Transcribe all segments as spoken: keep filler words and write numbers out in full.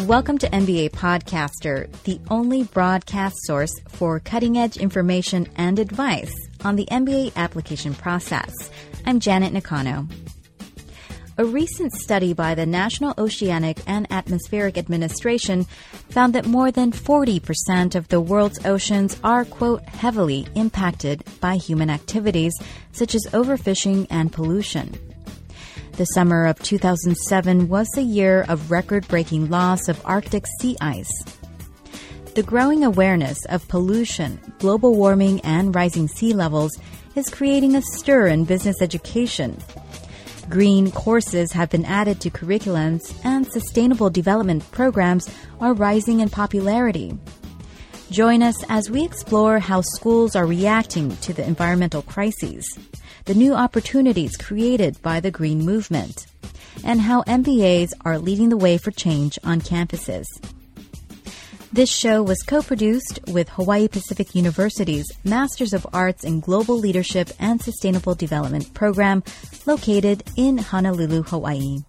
Welcome to M B A Podcaster, the only broadcast source for cutting-edge information and advice on the M B A application process. I'm Janet Nakano. A recent study by the National Oceanic and Atmospheric Administration found that more than forty percent of the world's oceans are, quote, heavily impacted by human activities such as overfishing and pollution. The summer of two thousand seven was the year of record-breaking loss of Arctic sea ice. The growing awareness of pollution, global warming, and rising sea levels is creating a stir in business education. Green courses have been added to curriculums, and sustainable development programs are rising in popularity. Join us as we explore how schools are reacting to the environmental crises, the new opportunities created by the green movement, and how M B As are leading the way for change on campuses. This show was co-produced with Hawaii Pacific University's Masters of Arts in Global Leadership and Sustainable Development program located in Honolulu, Hawaii.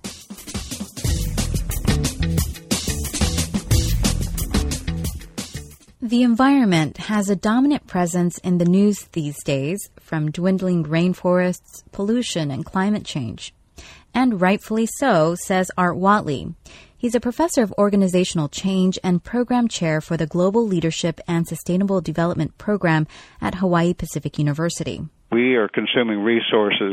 The environment has a dominant presence in the news these days, from dwindling rainforests, pollution, and climate change. And rightfully so, says Art Whatley. He's a professor of organizational change and program chair for the Global Leadership and Sustainable Development program at Hawaii Pacific University. We are consuming resources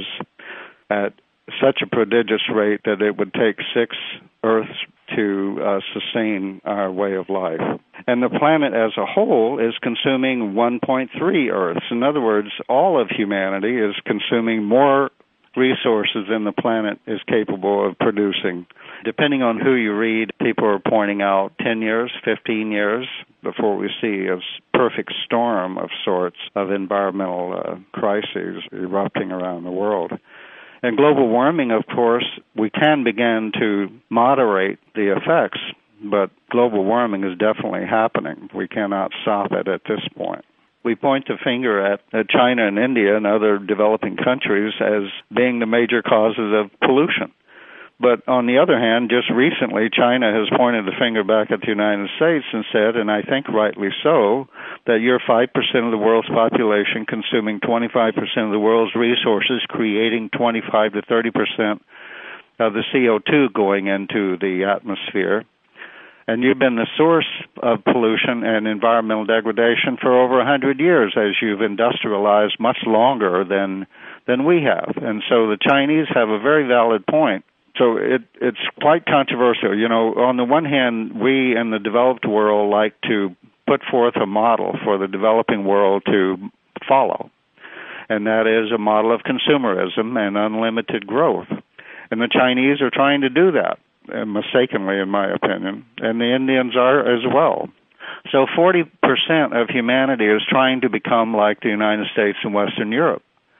at such a prodigious rate that it would take six Earths to uh, sustain our way of life. And the planet as a whole is consuming one point three Earths. In other words, all of humanity is consuming more resources than the planet is capable of producing. Depending on who you read, people are pointing out ten years, fifteen years before we see a perfect storm of sorts of environmental uh, crises erupting around the world. And global warming, of course, we can begin to moderate the effects, but global warming is definitely happening. We cannot stop it at this point. We point the finger at, at China and India and other developing countries as being the major causes of pollution. But on the other hand, just recently, China has pointed the finger back at the United States and said, and I think rightly so, that you're five percent of the world's population consuming twenty-five percent of the world's resources, creating twenty-five to thirty percent of the C O two going into the atmosphere. And you've been the source of pollution and environmental degradation for over one hundred years, as you've industrialized much longer than than we have. And so the Chinese have a very valid point. So it, it's quite controversial. You know, on the one hand, we in the developed world like to put forth a model for the developing world to follow, and that is a model of consumerism and unlimited growth. And the Chinese are trying to do that, mistakenly, in my opinion, and the Indians are as well. So forty percent of humanity is trying to become like the United States and Western Europe.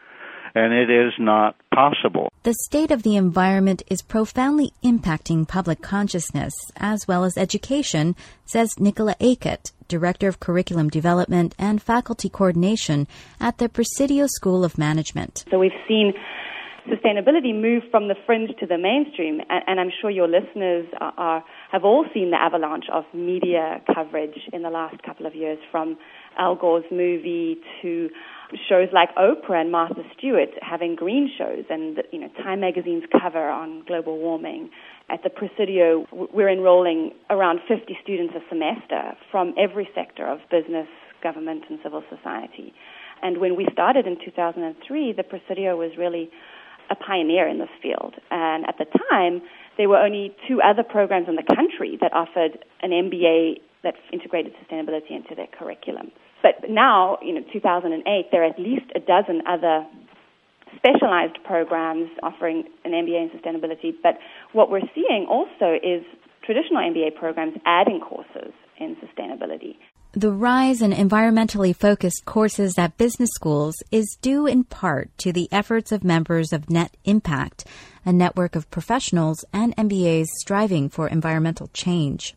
And it is not possible. The state of the environment is profoundly impacting public consciousness as well as education, says Nicola Aikett, Director of Curriculum Development and Faculty Coordination at the Presidio School of Management. So we've seen sustainability move from the fringe to the mainstream, and, and I'm sure your listeners are, are, have all seen the avalanche of media coverage in the last couple of years, from Al Gore's movie to shows like Oprah and Martha Stewart having green shows, and you know Time Magazine's cover on global warming. At the Presidio, we're enrolling around fifty students a semester from every sector of business, government, and civil society. And when we started in two thousand three, the Presidio was really a pioneer in this field. And at the time, there were only two other programs in the country that offered an M B A that integrated sustainability into their curriculum. But now, you know, two thousand eight, there are at least a dozen other specialized programs offering an M B A in sustainability. But what we're seeing also is traditional M B A programs adding courses in sustainability. The rise in environmentally focused courses at business schools is due in part to the efforts of members of Net Impact, a network of professionals and M B As striving for environmental change.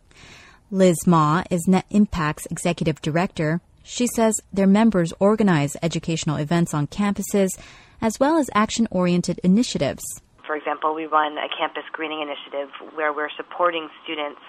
Liz Ma is Net Impact's executive director. She says their members organize educational events on campuses as well as action-oriented initiatives. For example, we run a campus greening initiative where we're supporting students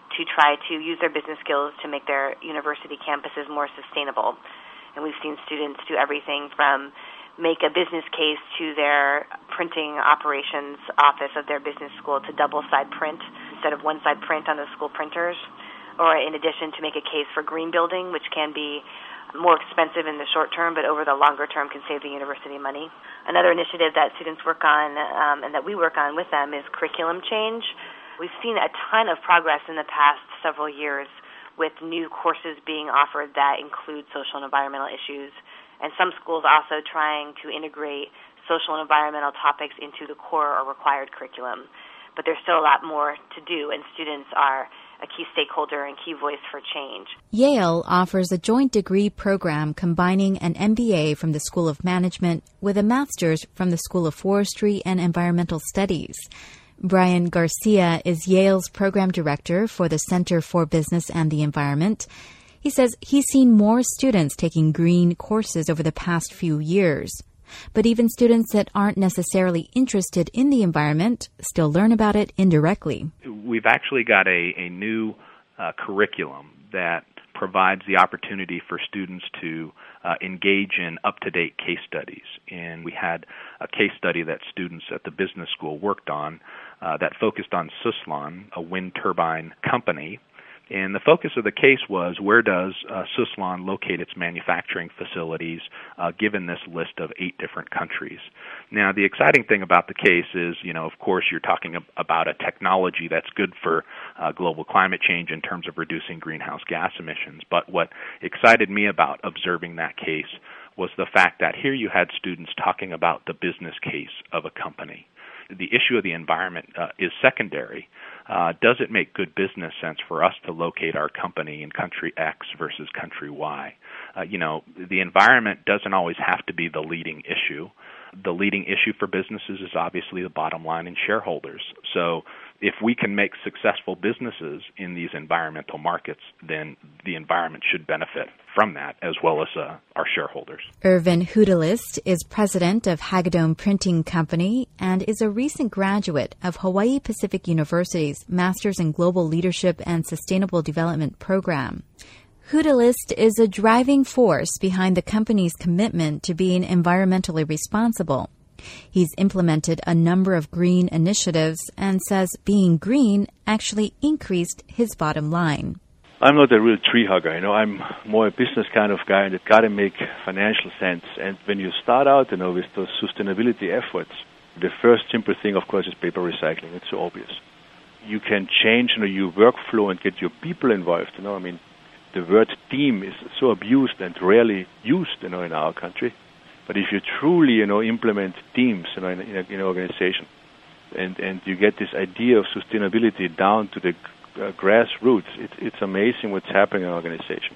to try to use their business skills to make their university campuses more sustainable. And we've seen students do everything from make a business case to their printing operations office of their business school to double-side print instead of one-side print on the school printers, or in addition to make a case for green building, which can be more expensive in the short term, but over the longer term can save the university money. Another initiative that students work on um, and that we work on with them is curriculum change. We've seen a ton of progress in the past several years with new courses being offered that include social and environmental issues, and some schools also trying to integrate social and environmental topics into the core or required curriculum. But there's still a lot more to do, and students are a key stakeholder and key voice for change. Yale offers a joint degree program combining an M B A from the School of Management with a master's from the School of Forestry and Environmental Studies. Brian Garcia is Yale's program director for the Center for Business and the Environment. He says he's seen more students taking green courses over the past few years. But even students that aren't necessarily interested in the environment still learn about it indirectly. We've actually got a, a new uh, curriculum that provides the opportunity for students to uh, engage in up-to-date case studies. And we had a case study that students at the business school worked on uh, that focused on Suzlon, a wind turbine company. And the focus of the case was, where does uh, Suzlon locate its manufacturing facilities, uh, given this list of eight different countries? Now, the exciting thing about the case is, you know, of course, you're talking ab- about a technology that's good for uh, global climate change in terms of reducing greenhouse gas emissions. But what excited me about observing that case was the fact that here you had students talking about the business case of a company. The issue of the environment uh, is secondary. Uh, does it make good business sense for us to locate our company in country X versus country Y? Uh, you know, the environment doesn't always have to be the leading issue. The leading issue for businesses is obviously the bottom line and shareholders. So if we can make successful businesses in these environmental markets, then the environment should benefit from that, as well as uh, our shareholders. Irvin Houdelist is president of Hagedorn Printing Company and is a recent graduate of Hawaii Pacific University's Masters in Global Leadership and Sustainable Development program. Houdelist is a driving force behind the company's commitment to being environmentally responsible. He's implemented a number of green initiatives and says being green actually increased his bottom line. I'm not a real tree hugger, you know, I'm more a business kind of guy, and it's got to make financial sense. And when you start out, you know, with those sustainability efforts, the first simple thing, of course, is paper recycling. It's so obvious. You can change, you know, your workflow and get your people involved, you know, I mean, the word team is so abused and rarely used, you know, in our country. But if you truly, you know, implement teams, you know, in, in, a, in an organization, and, and you get this idea of sustainability down to the uh, grassroots, it, it's amazing what's happening in an organization.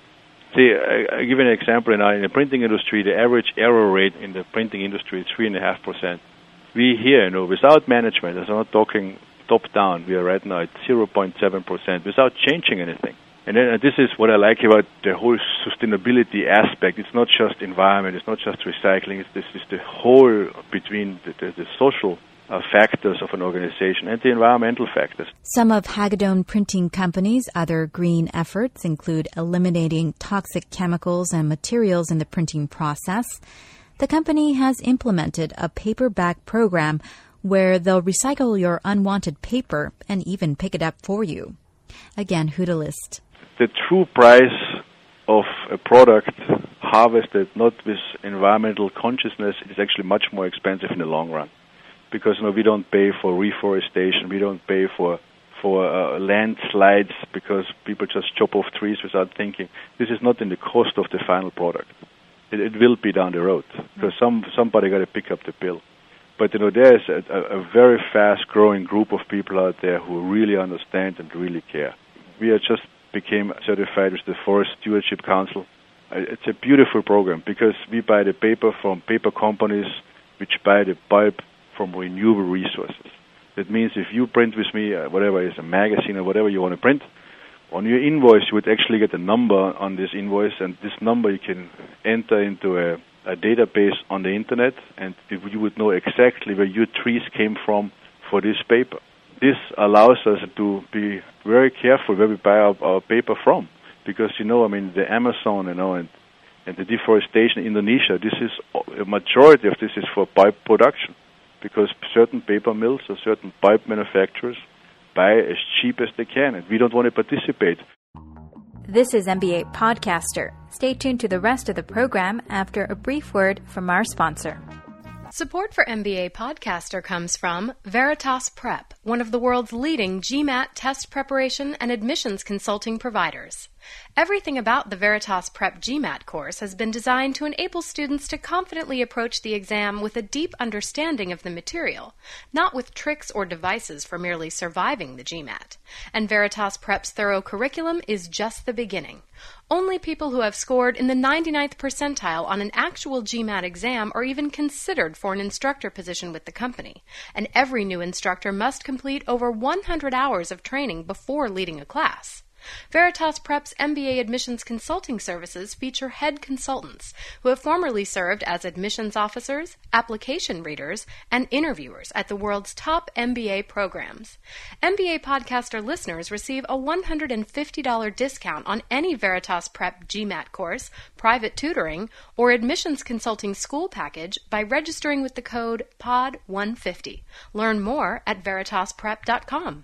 See, I, I give you an example. In, our, in the printing industry, the average error rate in the printing industry is three point five percent. We here, you know, without management, as I'm not talking top-down, we are right now at zero point seven percent without changing anything. And then, uh, this is what I like about the whole sustainability aspect. It's not just environment, it's not just recycling, it's this is the whole between the, the, the social uh, factors of an organization and the environmental factors. Some of Hagedorn Printing Company's other green efforts include eliminating toxic chemicals and materials in the printing process. The company has implemented a paperback program where they'll recycle your unwanted paper and even pick it up for you. Again, Houdelist. The true price of a product harvested not with environmental consciousness is actually much more expensive in the long run, because you know we don't pay for reforestation, we don't pay for for uh, landslides because people just chop off trees without thinking. This is not in the cost of the final product. It, it will be down the road because some somebody got to pick up the bill. But you know there is a, a very fast-growing group of people out there who really understand and really care. We are just became certified with the Forest Stewardship Council. It's a beautiful program because we buy the paper from paper companies which buy the pulp from renewable resources. That means if you print with me, uh, whatever is a magazine or whatever you want to print, on your invoice you would actually get a number on this invoice, and this number you can enter into a, a database on the internet, and you would know exactly where your trees came from for this paper. this allows us to be very careful where we buy our, our paper from, because, you know, I mean, the Amazon, you know, and, and the deforestation in Indonesia, this is, a majority of this is for pulp production, because certain paper mills or certain pulp manufacturers buy as cheap as they can, and we don't want to participate. This is M B A Podcaster. Stay tuned to the rest of the program after a brief word from our sponsor. Support for M B A Podcaster comes from Veritas Prep, one of the world's leading GMAT test preparation and admissions consulting providers. Everything about the Veritas Prep GMAT course has been designed to enable students to confidently approach the exam with a deep understanding of the material, not with tricks or devices for merely surviving the GMAT. And Veritas Prep's thorough curriculum is just the beginning. Only people who have scored in the ninety-ninth percentile on an actual GMAT exam are even considered for an instructor position with the company, and every new instructor must complete over one hundred hours of training before leading a class. Veritas Prep's M B A admissions consulting services feature head consultants who have formerly served as admissions officers, application readers, and interviewers at the world's top M B A programs. M B A Podcaster listeners receive a one hundred fifty dollars discount on any Veritas Prep GMAT course, private tutoring, or admissions consulting school package by registering with the code P O D one fifty. Learn more at veritas prep dot com.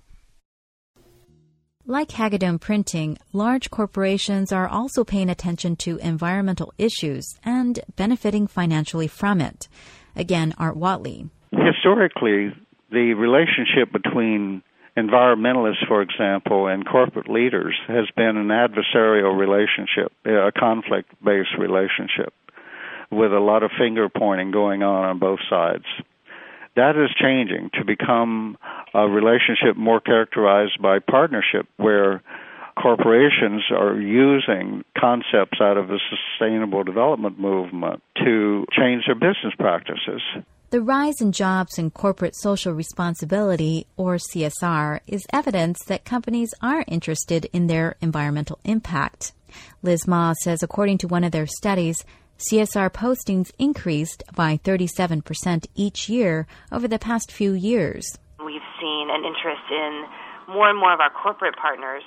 Like Hagedorn Printing, large corporations are also paying attention to environmental issues and benefiting financially from it. Again, Art Whatley. Historically, the relationship between environmentalists, for example, and corporate leaders has been an adversarial relationship, a conflict-based relationship, with a lot of finger-pointing going on on both sides. That is changing to become a relationship more characterized by partnership, where corporations are using concepts out of the sustainable development movement to change their business practices. The rise in jobs in corporate social responsibility, or C S R, is evidence that companies are interested in their environmental impact. Liz Ma says according to one of their studies, C S R postings increased by thirty-seven percent each year over the past few years. We've seen an interest in more and more of our corporate partners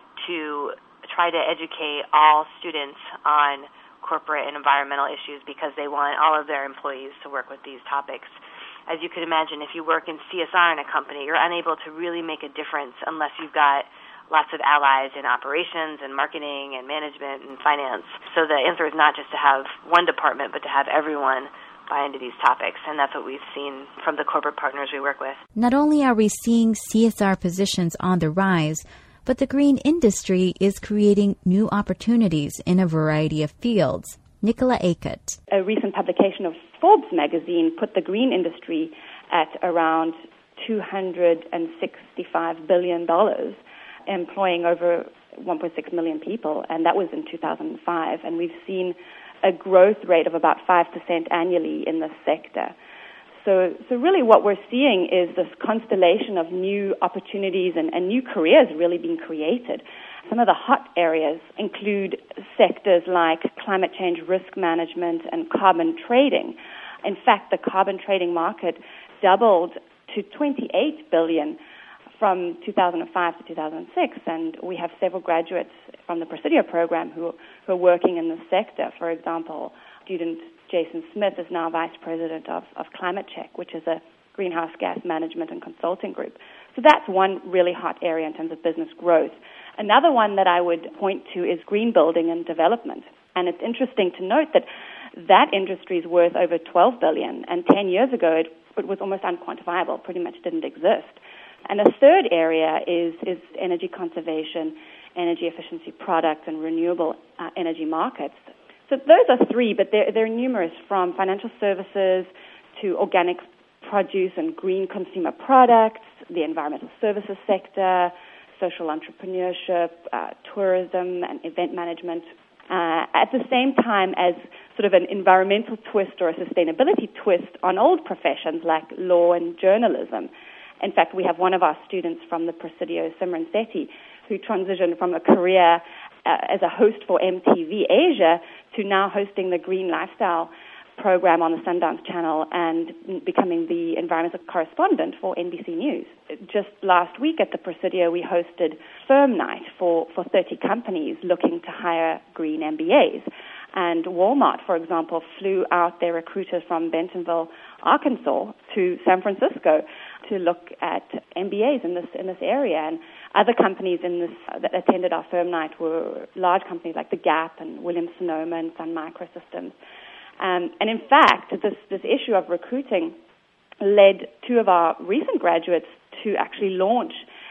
to try to educate all students on corporate and environmental issues, because they want all of their employees to work with these topics. As you could imagine, if you work in C S R in a company, you're unable to really make a difference unless you've got lots of allies in operations and marketing and management and finance. So the answer is not just to have one department, but to have everyone buy into these topics. And that's what we've seen from the corporate partners we work with. Not only are we seeing C S R positions on the rise, but the green industry is creating new opportunities in a variety of fields. Nicola Aikut. A recent publication of Forbes magazine put the green industry at around two hundred sixty-five billion dollars. Employing over one point six million people, and that was in two thousand five. And we've seen a growth rate of about five percent annually in this sector. So, so really what we're seeing is this constellation of new opportunities and, and new careers really being created. Some of the hot areas include sectors like climate change risk management and carbon trading. In fact, the carbon trading market doubled to twenty-eight billion dollars from two thousand five to two thousand six, and we have several graduates from the Presidio program who, who are working in this sector. For example, student Jason Smith is now vice president of, of Climate Check, which is a greenhouse gas management and consulting group. So that's one really hot area in terms of business growth. Another one that I would point to is green building and development. And it's interesting to note that that industry is worth over twelve billion dollars, and ten years ago it, it was almost unquantifiable, pretty much didn't exist. And a third area is, is energy conservation, energy efficiency products, and renewable uh, energy markets. So those are three, but they're, they're numerous, from financial services to organic produce and green consumer products, the environmental services sector, social entrepreneurship, uh, tourism, and event management. Uh, at the same time as sort of an environmental twist or a sustainability twist on old professions like law and journalism. In fact, we have one of our students from the Presidio, Simran Sethi, who transitioned from a career uh, as a host for M T V Asia to now hosting the Green Lifestyle program on the Sundance Channel and becoming the environmental correspondent for N B C News. Just last week at the Presidio, we hosted Firm Night for, for thirty companies looking to hire green M B As. And Walmart, for example, flew out their recruiters from Bentonville, Arkansas, to San Francisco to look at M B As in this in this area. And other companies in this that attended our Firm Night were large companies like The Gap and Williams-Sonoma and Sun Microsystems. Um, and in fact, this, this issue of recruiting led two of our recent graduates to actually launch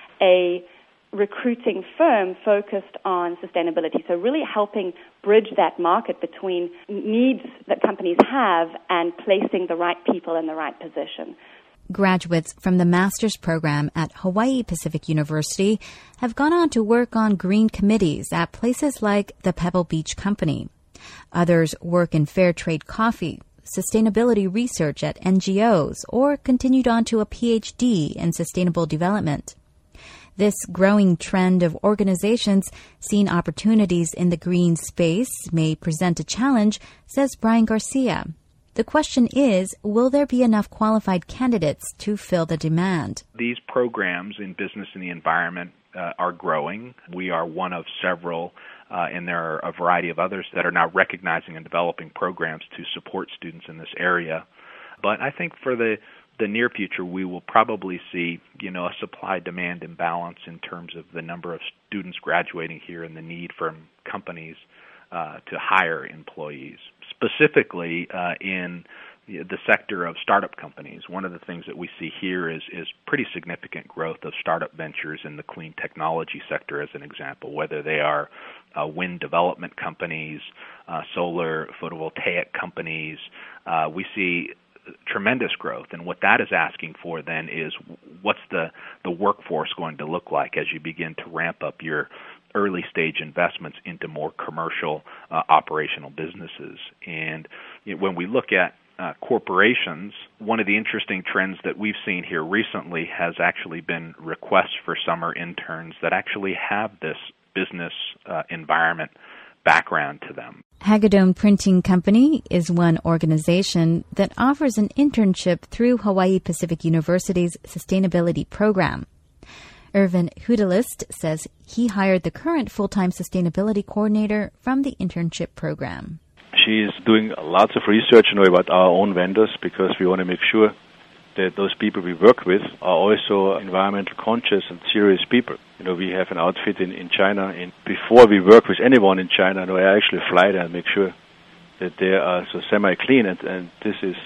a recruiting firm focused on sustainability. So really helping bridge that market between needs that companies have and placing the right people in the right position. Graduates from the master's program at Hawaii Pacific University have gone on to work on green committees at places like the Pebble Beach Company. Others work in fair trade coffee, sustainability research at N G Os, or continued on to a P H D in sustainable development. This growing trend of organizations seeing opportunities in the green space may present a challenge, says Brian Garcia. The question is, will there be enough qualified candidates to fill the demand? These programs in business and the environment uh, are growing. We are one of several, uh, and there are a variety of others that are now recognizing and developing programs to support students in this area. But I think for the the near future, we will probably see, you know, a supply-demand imbalance in terms of the number of students graduating here and the need for companies uh, to hire employees. Specifically uh, in the sector of startup companies, one of the things that we see here is, is pretty significant growth of startup ventures in the clean technology sector, as an example, whether they are uh, wind development companies, uh, solar photovoltaic companies. Uh, we see tremendous growth, and what that is asking for then is what's the, the workforce going to look like as you begin to ramp up your early stage investments into more commercial uh, operational businesses. And you know, when we look at uh, corporations, one of the interesting trends that we've seen here recently has actually been requests for summer interns that actually have this business uh, environment background to them. Hagadone Printing Company is one organization that offers an internship through Hawaii Pacific University's sustainability program. Irvin Hudalist says he hired the current full-time sustainability coordinator from the internship program. She's doing lots of research, you know, about our own vendors because we want to make sure that those people we work with are also environmental conscious and serious people. You know, we have an outfit in, in China, and before we work with anyone in China, you know, I actually fly there and make sure that they are so semi-clean, and, and this is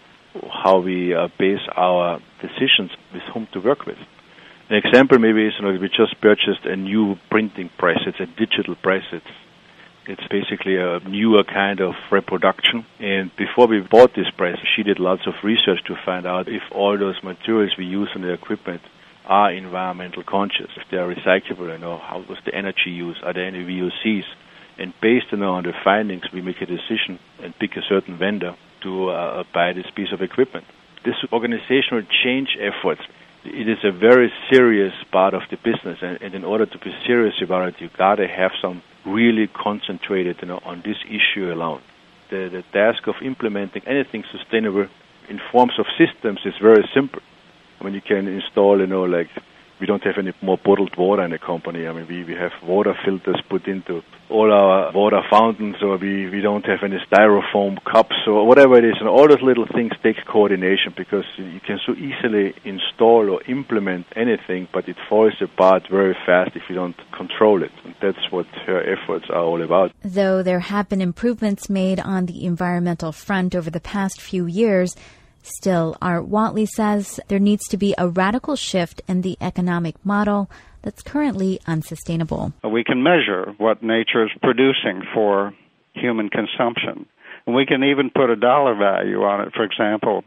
how we uh, base our decisions with whom to work with. An example maybe is, you know, we just purchased a new printing press. It's a digital press. It's It's basically a newer kind of reproduction. And before we bought this press, she did lots of research to find out if all those materials we use in the equipment are environmental conscious, if they are recyclable, you know, how was the energy use, are there any V O Cs? And based you know, on the findings, we make a decision and pick a certain vendor to uh, buy this piece of equipment. This organizational change effort, it is a very serious part of the business, and, and in order to be serious about it, you gotta have some really concentrated, you know, on this issue alone. The, the task of implementing anything sustainable in forms of systems is very simple. I mean, you can install, you know, like, we don't have any more bottled water in the company. I mean, we, we have water filters put into all our water fountains, or we, we don't have any styrofoam cups, or whatever it is. And all those little things take coordination, because you can so easily install or implement anything, but it falls apart very fast if you don't control it. And that's what her efforts are all about. Though there have been improvements made on the environmental front over the past few years, still, Art Whatley says there needs to be a radical shift in the economic model that's currently unsustainable. We can measure what nature is producing for human consumption. And we can even put a dollar value on it. For example,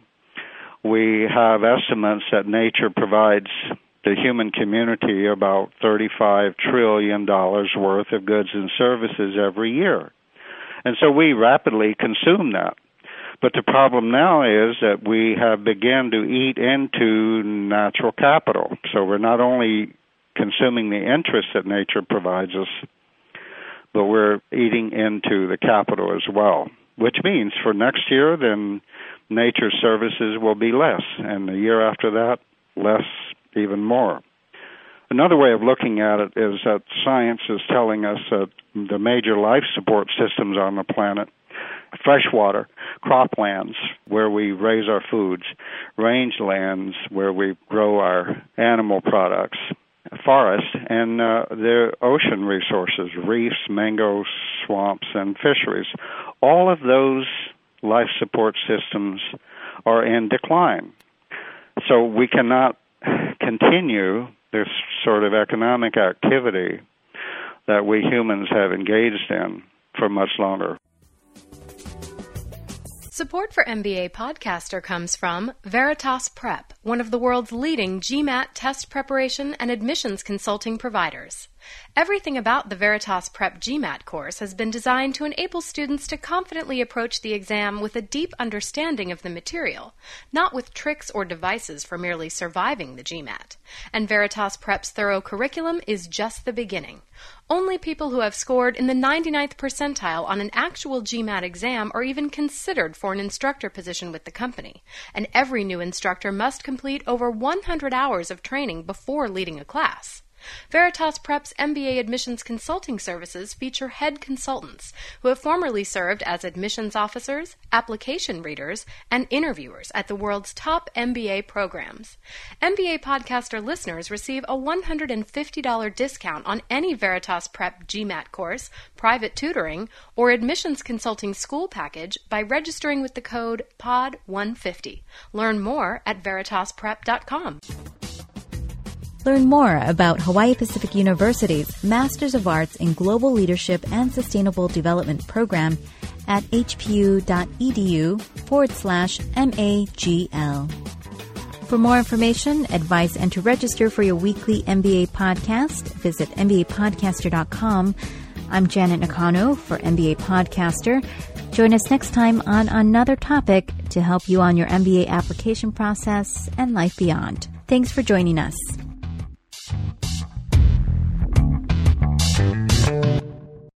we have estimates that nature provides the human community about thirty-five trillion dollars worth of goods and services every year. And so we rapidly consume that. But the problem now is that we have begun to eat into natural capital. So we're not only consuming the interest that nature provides us, but we're eating into the capital as well. which means for next year, then nature services will be less, and the year after that, less even more. Another way of looking at it is that science is telling us that the major life support systems on the planet, freshwater, croplands where we raise our foods, rangelands where we grow our animal products, forests, and uh, the ocean resources, reefs, mangroves, swamps, and fisheries. All of those life support systems are in decline. So we cannot continue this sort of economic activity that we humans have engaged in for much longer. Support for M B A Podcaster comes from Veritas Prep, one of the world's leading GMAT test preparation and admissions consulting providers. Everything about the Veritas Prep GMAT course has been designed to enable students to confidently approach the exam with a deep understanding of the material, not with tricks or devices for merely surviving the GMAT. And Veritas Prep's thorough curriculum is just the beginning. Only people who have scored in the ninety-ninth percentile on an actual GMAT exam are even considered for an instructor position with the company, and every new instructor must complete over one hundred hours of training before leading a class. Veritas Prep's M B A admissions consulting services feature head consultants who have formerly served as admissions officers, application readers, and interviewers at the world's top M B A programs. M B A Podcaster listeners receive a one hundred fifty dollars discount on any Veritas Prep GMAT course, private tutoring, or admissions consulting school package by registering with the code P O D one fifty. Learn more at veritas prep dot com. Learn more about Hawaii Pacific University's Masters of Arts in Global Leadership and Sustainable Development program at hpu.edu forward slash MAGL. For more information, advice, and to register for your weekly M B A podcast, visit m b a podcaster dot com. I'm Janet Nakano for M B A Podcaster. Join us next time on another topic to help you on your M B A application process and life beyond. Thanks for joining us.